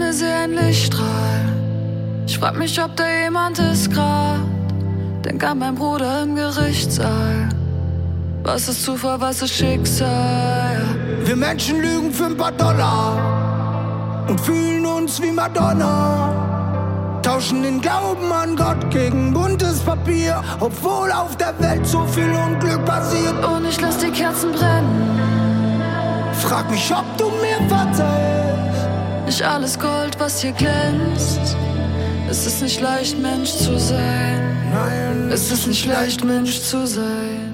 Himmel seh ein Lichtstrahl. Ich frag mich, ob da jemand ist grad. Denk an meinen Bruder im Gerichtssaal. Was ist Zufall, was ist Schicksal? Wir Menschen lügen für ein paar Dollar und fühlen uns wie Madonna. Tauschen den Glauben an Gott gegen buntes Papier, obwohl auf der Welt so viel Unglück passiert. Und ich lass die Kerzen brennen. Frag mich, ob du mir verzeihst. Nicht alles Gold, was hier glänzt. Es ist nicht leicht, Mensch zu sein. Nein, es ist nicht leicht, Mensch zu sein.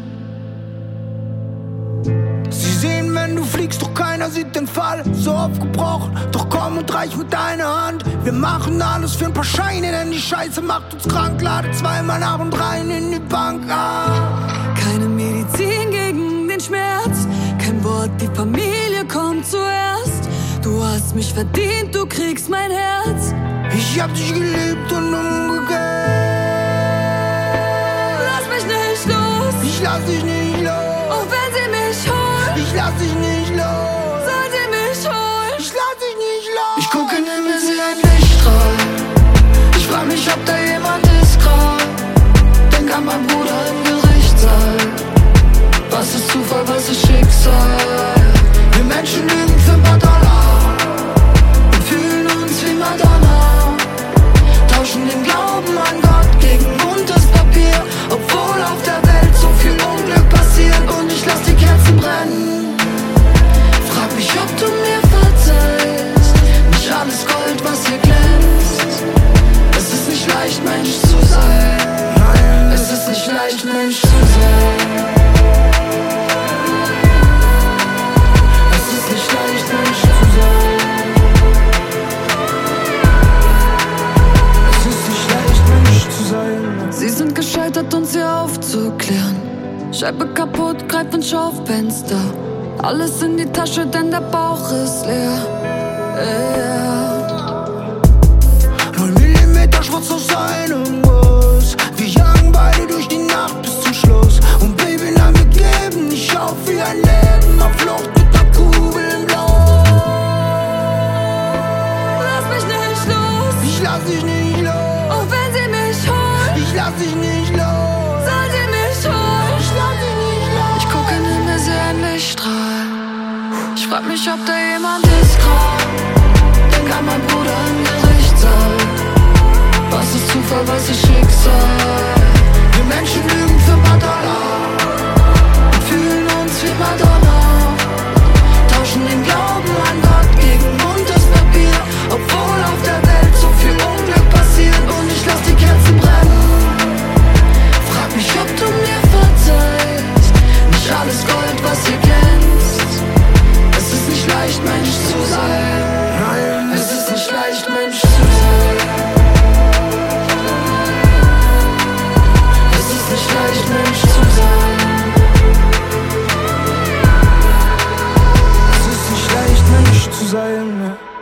Sie sehen, wenn du fliegst, doch keiner sieht den Fall. So aufgebrochen, doch komm und reich mit deiner Hand. Wir machen alles für ein paar Scheine, denn die Scheiße macht uns krank. Lade zweimal nach und rein in die Bank. Keine Medizin gegen den Schmerz. Kein Wort, die Familie kommt zuerst. Du hast mich verdient, du kriegst mein Herz. Ich hab dich geliebt und umgekehrt. Lass mich nicht los. Ich lass dich nicht los. Auch wenn sie mich holt. Ich lass dich nicht los. Soll sie mich holen? Ich lass dich nicht los. Ich guck in den Himmel, seh ein Lichtstrahl. Ich frag mich, ob da jemand ist grad. Denk an meinen Bruder im Gerichtssaal. Was ist Zufall, was ist Schicksal? Wir Menschen lügen für ein paar Dollar und fühlen uns wie Madonna. Tauschen den Glauben an Gott gegen buntes Papier, obwohl auf der Welt so viel Unglück passiert. Und ich lass die Kerzen brennen. Frag mich, ob du mir verzeihst. Nicht alles Gold, was hier glänzt. Es ist nicht leicht, Mensch zu sein. Nein, es ist nicht leicht, Mensch zu sein. Sie sind gescheitert, uns hier aufzuklären. Scheibe kaputt, greif ins Schaufenster. Alles in die Tasche, denn der Bauch ist leer. 9 Millimeter schwarz aus seinem Guss. Wir jagen beide durch die Nacht bis zum Schluss. Und Baby, nein, wir geben nicht auf wie ein Leben auf Flucht mit der Kugel im Blau. Lass mich nicht los. Ich lass dich nicht los. Auch wenn sie mich holt. Ich lass dich nicht los. Soll sie mich holen? Ich lass dich nicht los. Ich guck in den Himmel, seh ein Lichtstrahl. Ich frag mich, ob da jemand ist grad. Denk an meinen Bruder im Gerichtssaal. Was ist Zufall, was ist Schicksal? Wir Menschen lügen für ein paar Dollar und fühlen uns wie Madonna. Tauschen den Glauben an Gott gegen buntes Papier, obwohl auf der Welt so viel Unglück passiert. Und ich lass die Kerzen brennen. Frag mich, ob du mir verzeihst. Nicht alles Gold, was hier glänzt. Es ist nicht leicht, Mensch zu sein. Nein, es ist nicht leicht, Mensch zu sein. Es ist nicht leicht, Mensch zu sein. es ist nicht leicht, Mensch zu sein.